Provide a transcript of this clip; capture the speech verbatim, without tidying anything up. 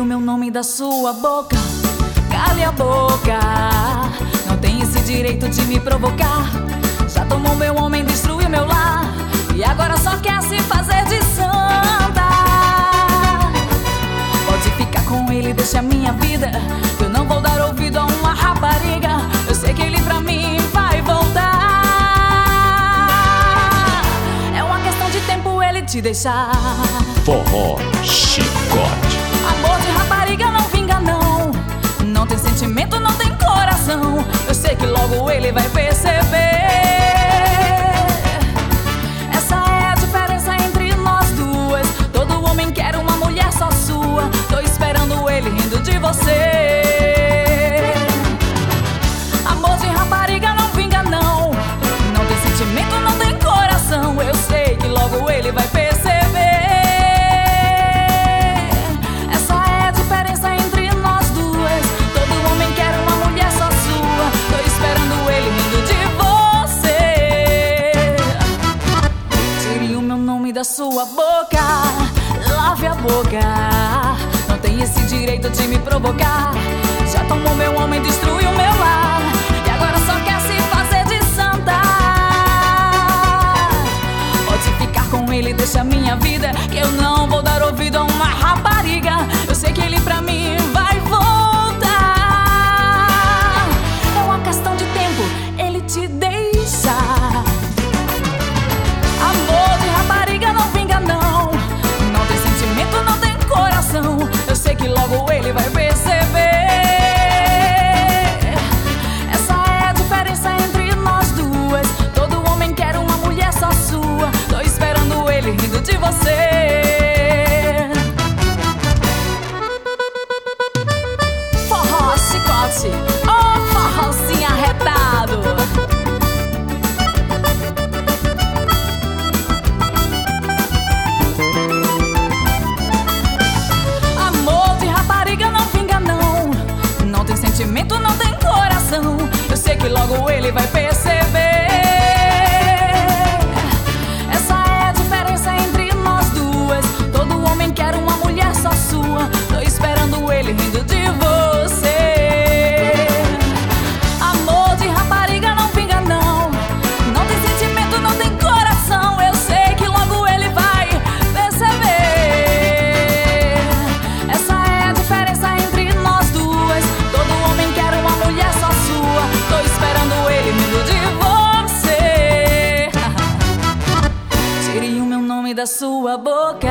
meu nome da sua boca. Cale a boca, não tem esse direito de me provocar. Já tomou meu homem, destruiu meu lar, e agora só quer se fazer de santa. Pode ficar com ele, deixa a minha vida. Eu não vou dar ouvido a uma rapariga. Eu sei que ele pra mim vai voltar. É uma questão de tempo ele te deixar. Forró Chicote. Amor de rapariga não vinga não. Não tem sentimento, não tem coração. Eu sei que logo ele vai perceber. Essa é a diferença entre nós duas. Todo homem quer uma mulher só sua. Tô esperando ele rindo de você. Amor de rapariga não vinga não. Não tem sentimento, não tem coração. Eu sei que logo ele vai perceber. Da sua boca, lave a boca. Não tem esse direito de me provocar. Já tomou meu homem, destruiu meu lar, e agora só quer se fazer de santa. Pode ficar com ele, deixa a minha vida, que eu não vou dar ouvido a uma rapariga. Eu sei que ele pra mim vai voltar. É uma questão de tempo, ele te deixa. Amor de rapariga não vinga não. Não tem sentimento, não tem coração. Eu sei que logo ele vai perceber. Essa é a diferença entre nós duas. Todo homem quer uma mulher só sua. Tô esperando ele rindo de você. Forró Chicote, oh forrozinho arretado. Não tem coração. Eu sei que logo ele vai perceber. Essa é a diferença entre nós duas. Todo homem quer uma mulher só sua. Tô esperando ele rindo de você. Amor de rapariga não vinga não. Não tem sentimento, não tem coração. Eu sei que logo ele vai perceber. Essa é a diferença entre nós duas. Todo homem quer uma mulher só sua. Tô esperando ele rindo de você. Tire o meu nome da sua boca.